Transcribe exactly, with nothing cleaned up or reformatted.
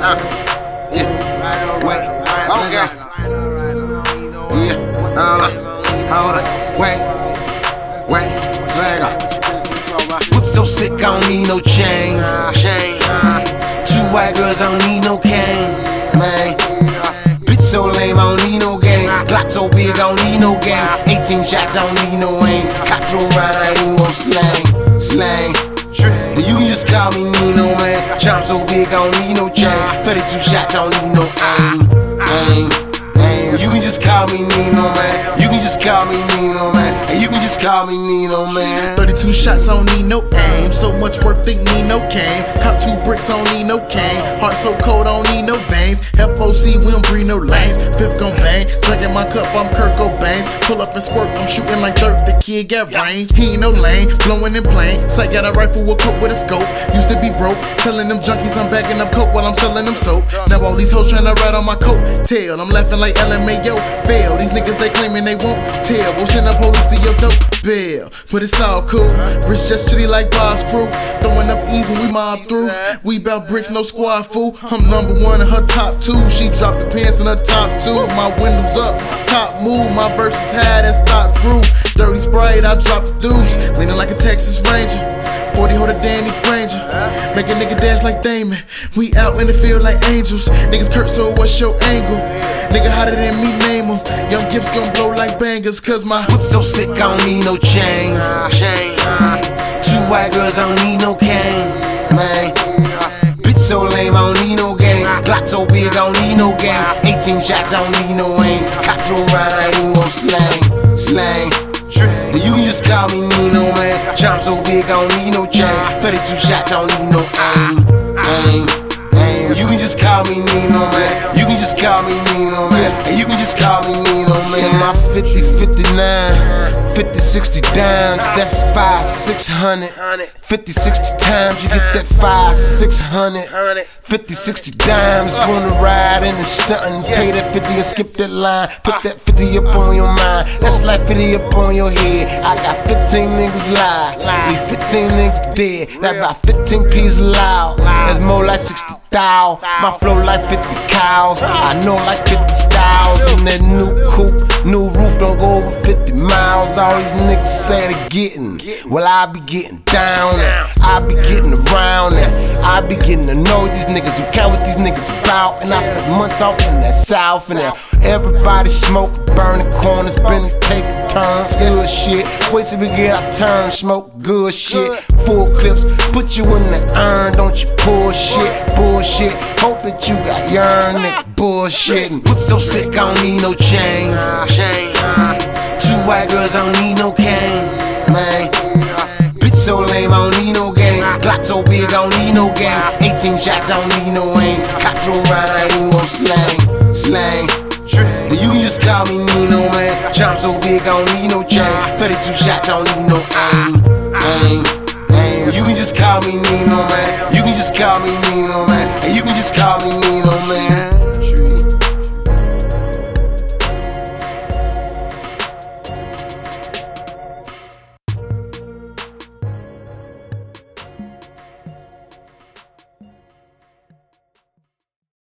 Uh, yeah. Wait. Okay. Yeah. Hold on. Hold on. Wait. Wait. Leg up. Whip so sick, I don't need no chain. Chain. Two white girls, I don't need no cane. Man. Bitch so lame, I don't need no game. Glock so big, I don't need no game. eighteen shots, I don't need no aim. Cops roll around, I ain't even gon' slang. Slang. And you can just call me Nino, man. Jump so big, I don't need no chain. thirty-two shots, I don't need no aim. Aim. Aim. You can just call me Nino, man. You can just call me Nino, man. And you can just call me Nino, man. thirty-two shots, I don't need no aim. So much work, think Nino came. Cop two bricks, I don't need no cane. Heart so cold, I don't need no veins. F O C, we don't breathe no lanes. Fifth gon' bang. Drinking my cup, I'm Kurt Cobain. Pull up and squirt, I'm shooting like dirt. The kid got range. He ain't no lane, blowing and plain. Sight got a rifle with coke with a scope. Used to be broke, telling them junkies I'm bagging up coke while I'm selling them soap. Now all these hoes tryna ride on my coat tail. I'm laughing like L M A O. Fail. These niggas they claiming they won't tell. We'll send the police to your dope bill. But it's all cool. Rich just chitty like Boss Crew. Throwing up E's when we mob through. We bout bricks, no squad fool. I'm number one in her top two. She dropped the pants in her top two. My windows up, top move. My verses had that stock grew. Dirty Sprite, I dropped the deuce. Leaning like a Texas Ranger. forty hold a Danny Granger. Make a nigga dance like Damon. We out in the field like angels. Niggas curse, so what's your angle? Nigga hotter than me, name em. Young Gifts gon' blow like bangers. Cause my whip so sick, I don't need no chain. Chain. Two white girls, I don't need no cane. Man. Bitch so lame, I don't need no game. Glock so big, I don't need no game. eighteen shots, I don't need no aim. Cops roll around, I ain't even gon' slang. Slang. And you can just call me Nino, man. Jump so big, I don't need no chain. thirty-two shots, I don't need no aim. Aim. Aim. You can just call me Nino, man. You can just call me Nino, man. And you can just call me Nino, man. My fifty, fifty-nine, fifty, sixty dimes. That's five, six hundred. fifty, sixty times, you get that five, six hundred. fifty, sixty dimes, wanna ride in the stuntin'. Pay that fifty and skip that line. Put that fifty up on your mind. That's like fifty up on your head. I got fifteen niggas live. Need fifteen niggas dead. That about fifteen P's loud. That's more like sixty thousand. My flow like fifty cows. I know like fifty styles. In that new coupe, new roof don't go over fifty miles. All these niggas say they gettin'. Well, I be getting down. I be getting around and I be getting to know these niggas who count what these niggas about. And I spent months off in that south and now everybody smoke, burning corners, been taking turns, good shit. Wait till we get our turn, smoke good shit. Full clips, put you in the urn, don't you bullshit, bullshit. Hope that you got yearn, nigga, bullshitting. Whip so sick, I don't need no chain. Chain. Two white girls, I don't need no cane, man. So lame, I don't need no game. Glock so big, I don't need no game. eighteen shots, I don't need no aim. Cops roll around, I ain't even gon' slang. Slang. And you can just call me Nino, man. Jump so big, I don't need no chain. thirty-two shots, I don't need no aim. Aim. Aim. You can just call me Nino, man. You can just call me Nino, man.